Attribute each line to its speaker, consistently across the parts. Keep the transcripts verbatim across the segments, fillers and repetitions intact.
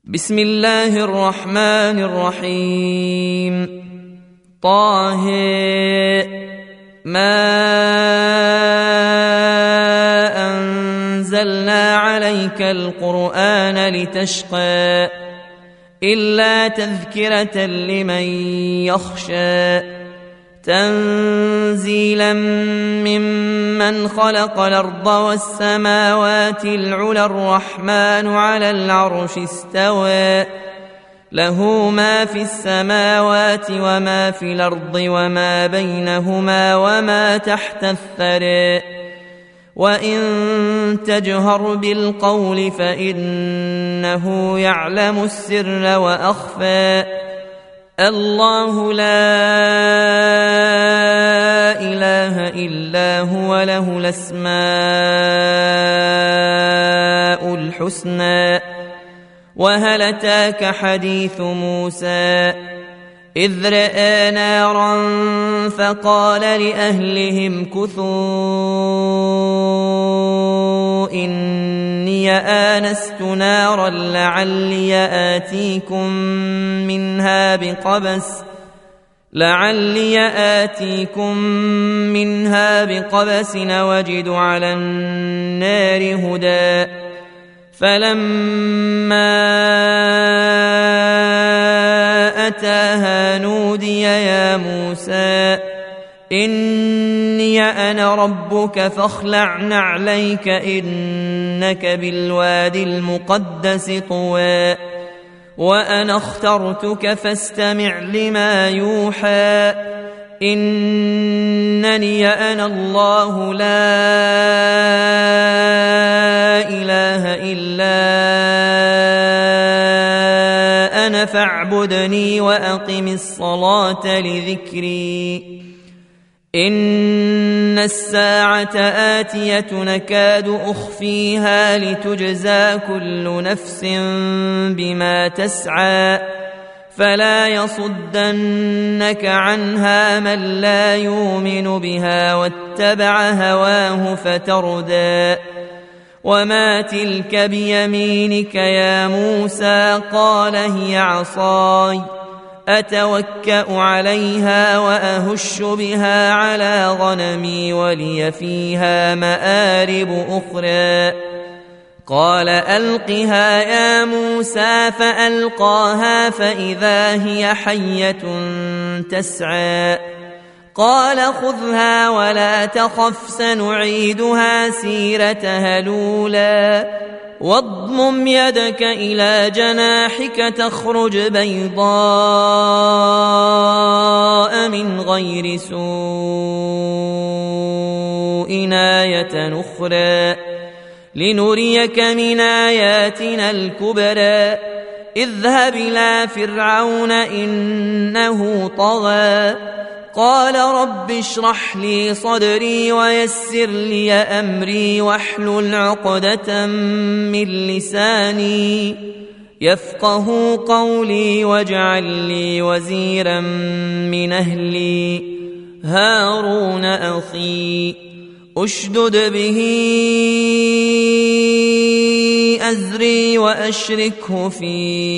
Speaker 1: بسم الله الرحمن الرحيم. طه ما أنزلنا عليك القرآن لتشقى إلا تذكرة لمن يخشى تنزيلا ممن خلق الأرض والسماوات العلى الرحمن على العرش استوى له ما في السماوات وما في الأرض وما بينهما وما تحت الثرى وإن تجهر بالقول فإنه يعلم السر وأخفى الله لا إله إلا هو له الأسماء الحسنى وهل أتاك حديث موسى إذ رأى نارا فقال لأهلهم كثوا إني آنست نارا لعلي آتيكم منها بقبس لعلي آتيكم منها بقبس وجد على النار هدى فلما أتاها نودي يا موسى إني أنا ربك فاخلع نعليك إنك بالوادي المقدس طوى وأنا اخترتك فاستمع لما يوحى إنني أنا الله لا إله إلا أنا فاعبدني وأقم الصلاة لذكري إن الساعة آتية نكاد أخفيها لتجزى كل نفس بما تسعى فلا يصدنك عنها من لا يؤمن بها واتبع هواه فتردى وما تلك بيمينك يا موسى قال هي عصاي أتوكأ عليها وأهش بها على غنمي ولي فيها مآرب أخرى قال ألقها يا موسى فألقاها فإذا هي حية تسعى قال خذها ولا تخف سنعيدها سيرتها الأولى واضمم يدك إلى جناحك تخرج بيضاء من غير سوء آية أخرى لنريك من آياتنا الكبرى اذهب إلى فرعون إنه طغى قال رب اشرح لي صدري ويسر لي أمري واحلل عقدة من لساني يفقه قولي واجعل لي وزيرا من أهلي هارون أخي أشدد به أزري وأشركه في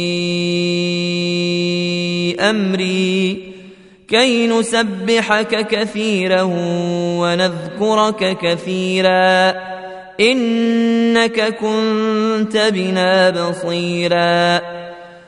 Speaker 1: أمري كي نسبحك كثيرا ونذكرك كثيرا إنك كنت بنا بصيرا